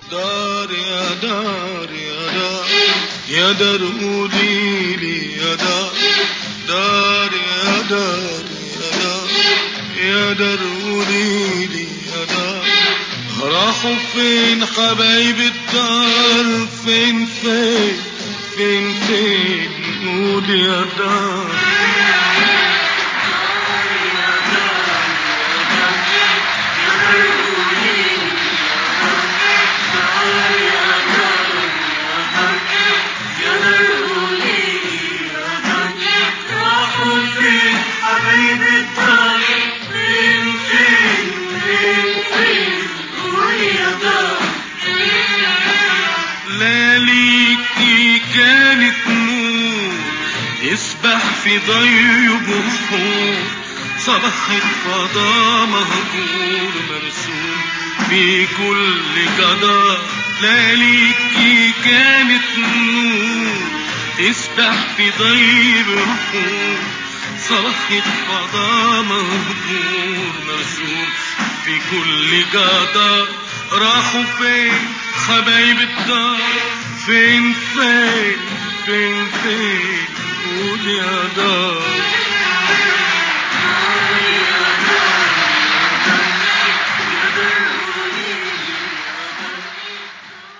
دار يا دار يا دار يا دار قوليلي يا دار دار يا دار يا دار يا دار قوليلي يا دار راحوا فين حبايب الدار فين فين فين فين قول يا دار لياليكي كانت نور يسبح في ضي بحور صبحت فضاء مهجور مرسوم في كل جدار لياليكي كانت نور تسبح في ضي بحور صبحت فضاء مهجور مرسوم في كل جدار راحوا فين حبايب الدار فين فين فين فين قول يا دار